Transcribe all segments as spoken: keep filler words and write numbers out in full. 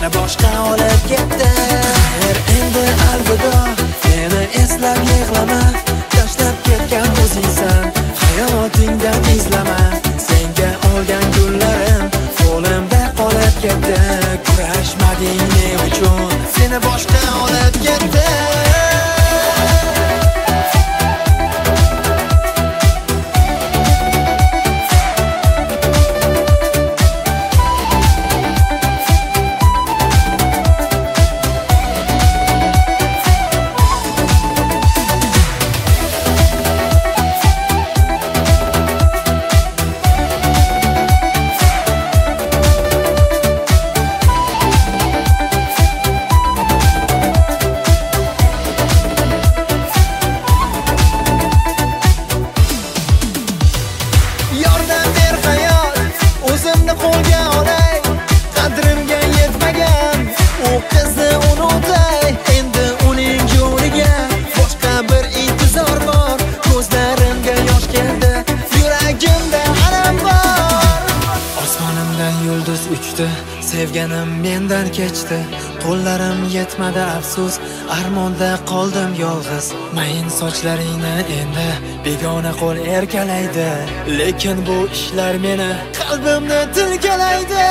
seni boshqa olib ketdi. Xayr, endi alvido, meni eslab yig'lama. Tashlab ketgan o'zingsan, hayotingdan izlama. Senga olgan kunlarim qo'limda qolib ketdi. Kurashmading men uchun, seni boshqa olib ketdi. Yordam ber hayot, o'zimni qo'lga olay. Qadrimga yetmagan u qizni unutay. Endi uning yo'liga boshqa bir intizor bor. Ko'zlarimga yosh keldi, yuragimda alam bor. Osmonimdan yulduz uchdi, sevganim mendan kechdi. Qo'llarim yetmadi afsus, armonda qoldim yolg'iz. Mayin sochlaringni endi begona qo'l erkalaydi, lekin bu ishlar meni qalbimni tilkalaydi.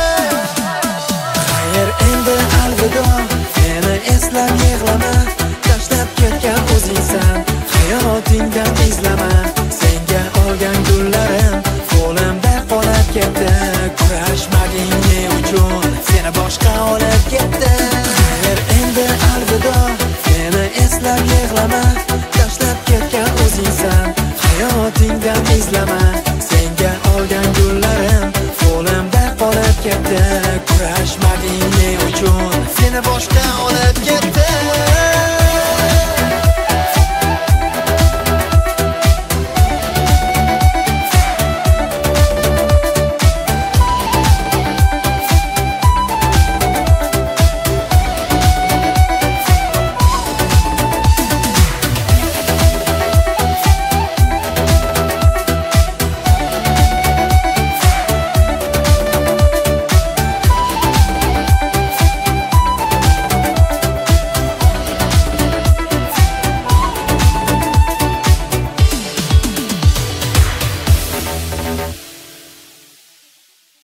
Xayr, endi alvido, meni eslab yig'lama. Tashlab ketgan o'zingsan, hayotingdan izlama. Senga olgan kunlarim qo'limda qolib ketdi. Kurashmading men uchun, seni boshqa olib ketdi. Xayr, endi alvido, meni eslab yig'lama. Tashlab ketgan o'zingsan, hayotingdan izlama. Senga olgan kunlarim qo'limda qolib ketdi. Kurashmading men uchun, seni boshqa olib ketdi.